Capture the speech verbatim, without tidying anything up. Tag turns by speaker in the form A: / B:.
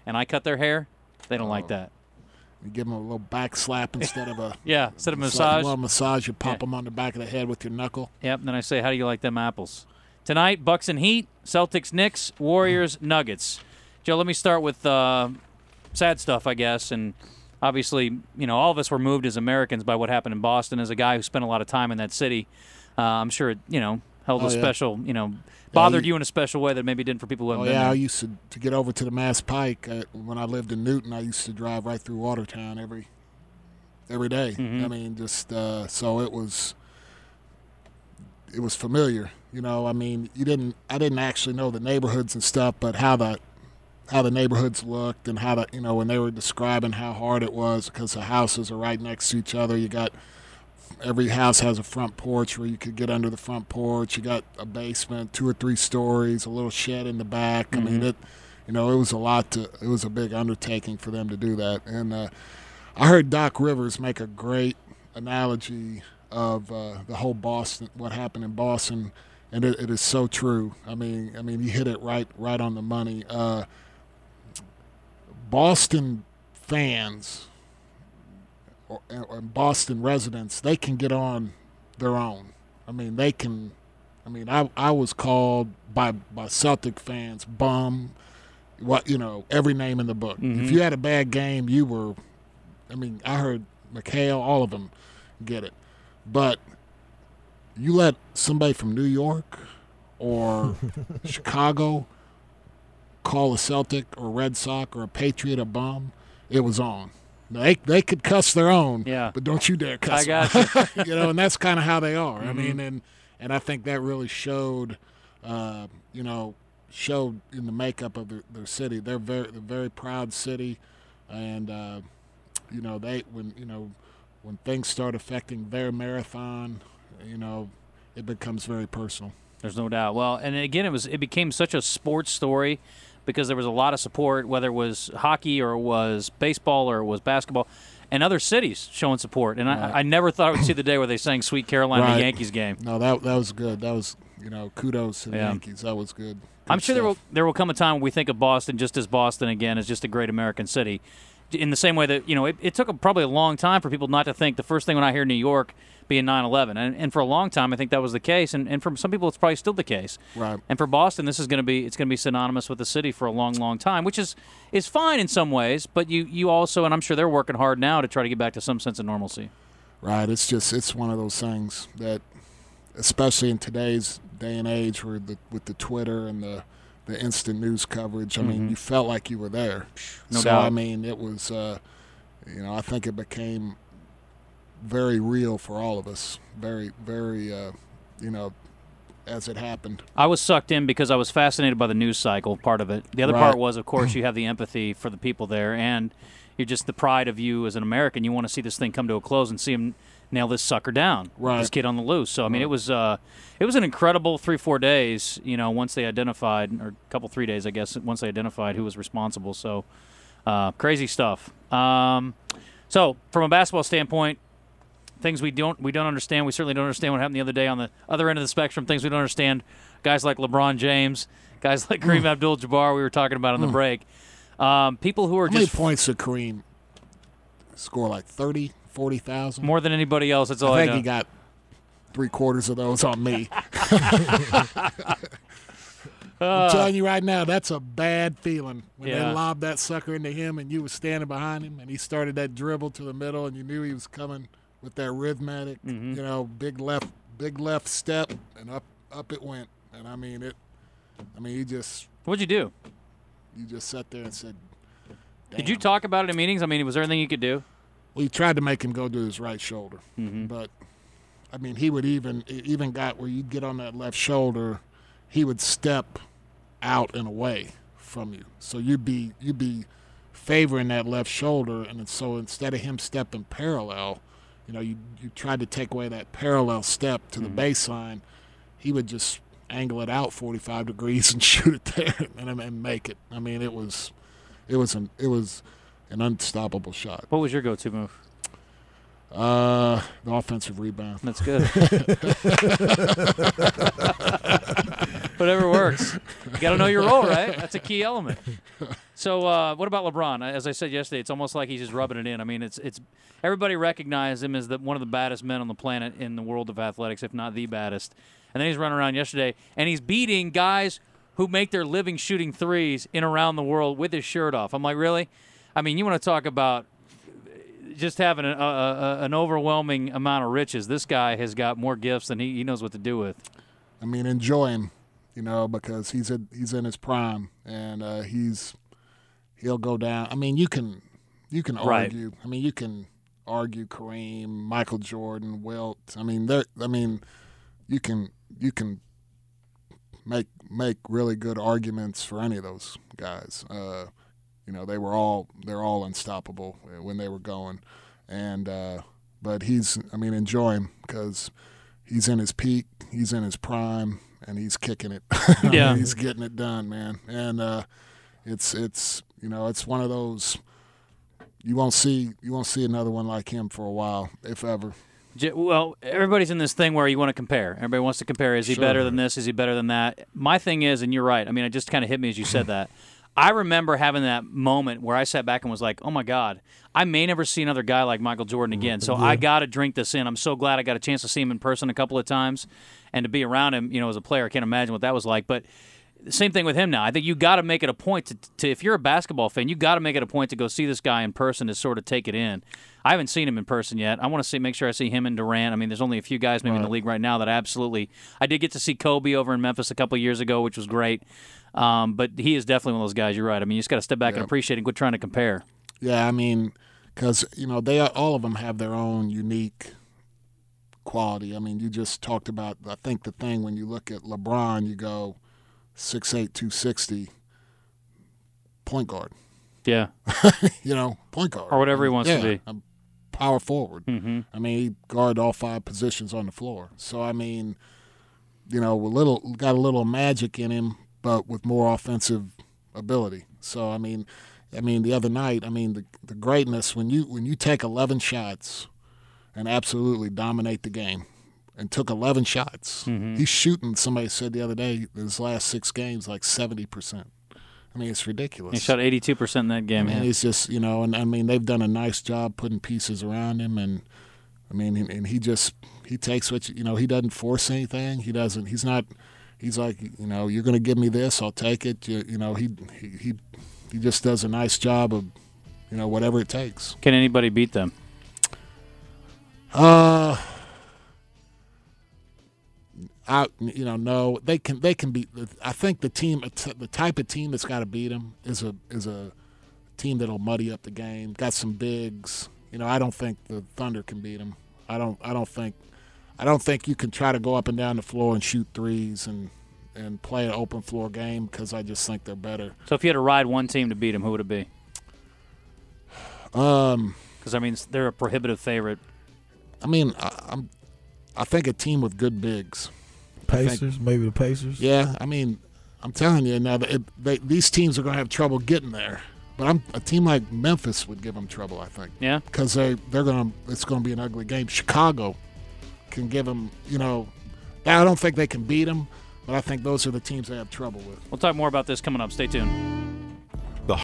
A: and I cut their hair, they don't
B: oh.
A: like that.
B: You give them a little back slap instead of a
A: yeah, instead of
B: massage.
A: massage.
B: A little massage, you pop
A: yeah.
B: them on the back of the head with your knuckle.
A: Yep, and then I say, how do you like them apples? Tonight, Bucks and Heat, Celtics, Knicks, Warriors, mm. Nuggets. Joe, let me start with uh, sad stuff, I guess, and obviously, you know, all of us were moved as Americans by what happened in Boston. As a guy who spent a lot of time in that city, uh, I'm sure it, you know, held
B: oh,
A: a
B: yeah.
A: special, you know, bothered
B: yeah,
A: you in a special way that maybe didn't for people who haven't
B: oh,
A: been
B: yeah,
A: there.
B: I used to, to get over to the Mass Pike. Uh, when I lived in Newton, I used to drive right through Watertown every every day.
A: Mm-hmm.
B: I mean, just uh, so it was it was familiar. You know, I mean, you didn't I didn't actually know the neighborhoods and stuff, but how the how the neighborhoods looked and how the, you know, when they were describing how hard it was because the houses are right next to each other. You got every house has a front porch where you could get under the front porch. You got a basement, two or three stories, a little shed in the back. Mm-hmm. I mean, it, you know, it was a lot to, it was a big undertaking for them to do that. And uh, I heard Doc Rivers make a great analogy of uh, the whole Boston, what happened in Boston, and it, it is so true. I mean, I mean, he hit it right, right on the money. Uh, Boston fans or, or Boston residents, they can get on their own. I mean, they can. I mean, I I was called by by Celtic fans bum, what you know, every name in the book. Mm-hmm. If you had a bad game, you were. I mean, I heard McHale, all of them get it, but you let somebody from New York or Chicago call a Celtic or Red Sox or a Patriot a bum, it was on. They they could cuss their own,
A: yeah.
B: but don't you dare cuss.
A: I got
B: them. you. you know, and that's kind of how they are.
A: Mm-hmm.
B: I mean, and and I think that really showed, uh, you know, showed in the makeup of their, their city. They're very they're a very proud city, and uh, you know they when you know when things start affecting their marathon, you know, it becomes very personal.
A: There's no doubt. Well, and again, it was it became such a sports story because there was a lot of support, whether it was hockey or it was baseball or it was basketball, and other cities showing support. And right. I, I never thought I would see the day where they sang "Sweet Caroline"
B: right.
A: in the Yankees game.
B: No, that that was good. That was you know kudos to the
A: yeah.
B: Yankees. That was good. good
A: I'm sure
B: stuff.
A: there will there will come a time when we think of Boston just as Boston again, as just a great American city. In the same way that, you know, it, it took a, probably a long time for people not to think the first thing when I hear New York being nine eleven. And, and for a long time, I think that was the case. And, and for some people, it's probably still the case.
B: Right.
A: And for Boston, this is going to be it's going to be synonymous with the city for a long, long time, which is, is fine in some ways. But you, you also, and I'm sure they're working hard now to try to get back to some sense of normalcy.
B: Right. It's just it's one of those things that, especially in today's day and age, where the, with the Twitter and the the instant news coverage, I mean, mm-hmm. you felt like you were there.
A: No
B: so,
A: doubt.
B: I mean, it was, uh, you know, I think it became very real for all of us. Very, very, uh, you know, as it happened.
A: I was sucked in because I was fascinated by the news cycle part of it. The other
B: right.
A: part was, of course, you have the empathy for the people there, and you're just the pride of you as an American. You want to see this thing come to a close and see him nail this sucker down,
B: right.
A: this kid on the loose. So I mean,
B: right.
A: it was uh, it was an incredible three, four days. You know, once they identified, or a couple, three days, I guess, once they identified who was responsible. So uh, crazy stuff. Um, so from a basketball standpoint, things we don't we don't understand. We certainly don't understand what happened the other day on the other end of the spectrum. Things we don't understand. Guys like LeBron James, guys like Kareem Abdul-Jabbar. We were talking about on the break. Um, people who are
B: How
A: just
B: many points did Kareem score? Like thirty. forty thousand?
A: More than anybody else. That's all
B: I
A: I
B: think
A: know.
B: he got three quarters of those on me. I'm telling you right now, that's a bad feeling when
A: yeah.
B: they lobbed that sucker into him and you were standing behind him and he started that dribble to the middle and you knew he was coming with that rhythmic,
A: mm-hmm.
B: you know, big left, big left step and up, up it went. And I mean it. I mean, you just.
A: What'd you do?
B: You just sat there and said. Damn.
A: Did you talk about it in meetings? I mean, was there anything you could do?
B: Well, he tried to make him go to his right shoulder,
A: mm-hmm.
B: but I mean, he would even it even got where you'd get on that left shoulder, he would step out and away from you, so you'd be you'd be favoring that left shoulder, and so instead of him stepping parallel, you know, you you tried to take away that parallel step to
A: mm-hmm.
B: the baseline, he would just angle it out forty-five degrees and shoot it there and, and make it. I mean, it was it was an it was. an unstoppable shot.
A: What was your go-to move?
B: Uh, the offensive rebound.
A: That's good. Whatever works. You got to know your role, right? That's a key element. So uh, what about LeBron? As I said yesterday, it's almost like he's just rubbing it in. I mean, it's it's everybody recognizes him as the, one of the baddest men on the planet in the world of athletics, if not the baddest. And then he's running around yesterday, and he's beating guys who make their living shooting threes in around the world with his shirt off. I'm like, really? I mean, you want to talk about just having a, a, a, an overwhelming amount of riches. This guy has got more gifts than he, he knows what to do with.
B: I mean, enjoy him, you know, because he's in, he's in his prime, and uh, he's he'll go down. I mean, you can you can argue. Right. I mean, you can argue Kareem, Michael Jordan, Wilt. I mean, they're, I mean, you can you can make make really good arguments for any of those guys. Uh, you know, they were all they're all unstoppable when they were going, and uh, but he's I mean, enjoy him because he's in his peak, he's in his prime, and he's kicking it.
A: Yeah,
B: he's getting it done, man. And uh, it's it's you know it's one of those you won't see you won't see another one like him for a while, if ever.
A: Well, everybody's in this thing where you want to compare. Everybody wants to compare. Is he
B: Sure.
A: better than this? Is he better than that? My thing is, and you're right. I mean, it just kind of hit me as you said that. I remember having that moment where I sat back and was like, oh, my God, I may never see another guy like Michael Jordan again. So
B: Yeah.
A: I got to drink this in. I'm so glad I got a chance to see him in person a couple of times and to be around him, you know, as a player. I can't imagine what that was like. But same thing with him now. I think you got to make it a point to, to if you're a basketball fan, you got to make it a point to go see this guy in person to sort of take it in. I haven't seen him in person yet. I want to see, make sure I see him and Durant. I mean, there's only a few guys maybe in the league right now that I absolutely. I did get to see Kobe over in Memphis a couple of years ago, which was great. Um, but he is definitely one of those guys. You're right. I mean, you just got to step back
B: Yeah.
A: and appreciate it and quit trying to compare.
B: Yeah, I mean, because you know they are, all of them have their own unique quality. I mean, you just talked about. I think the thing when you look at LeBron, you go six eight, two sixty, point guard.
A: Yeah.
B: you know, point guard
A: Or whatever he wants
B: yeah,
A: to be.
B: A power forward.
A: Mm-hmm.
B: I mean, he guarded all five positions on the floor. So I mean, you know, a little got a little magic in him, but with more offensive ability. So I mean, I mean the other night, I mean the the greatness when you when you take eleven shots and absolutely dominate the game, and took eleven shots.
A: Mm-hmm.
B: He's shooting. Somebody said the other day his last six games like seventy percent. I mean, it's ridiculous.
A: He shot eighty-two percent in that game.
B: I mean,
A: Yeah.
B: he's just you know, and I mean they've done a nice job putting pieces around him, and I mean, and, and he just he takes what you, you know. He doesn't force anything. He doesn't. He's not. He's like, you know, you're going to give me this, I'll take it. You, you know, he, he he he just does a nice job of, you know, whatever it takes.
A: Can anybody beat them?
B: Uh, I you know no, they can they can beat. I think the team, the type of team that's got to beat them is a is a team that'll muddy up the game. Got some bigs. You know, I don't think the Thunder can beat them. I don't. I don't think. I don't think you can try to go up and down the floor and shoot threes and, and play an open floor game because I just think they're better.
A: So if you had to ride one team to beat them, who would it be?
B: Um,
A: Because I mean, they're a prohibitive favorite.
B: I mean, I, I'm. I think a team with good bigs.
C: Pacers, think, maybe the Pacers.
B: Yeah, I mean, I'm telling you now, it, they, these teams are going to have trouble getting there. But I'm, a team like Memphis would give them trouble, I think.
A: Yeah.
B: Because they they're going to. It's going to be an ugly game. Chicago can give them, you know, I don't think they can beat them, but I think those are the teams they have trouble with.
A: We'll talk more about this coming up. Stay tuned.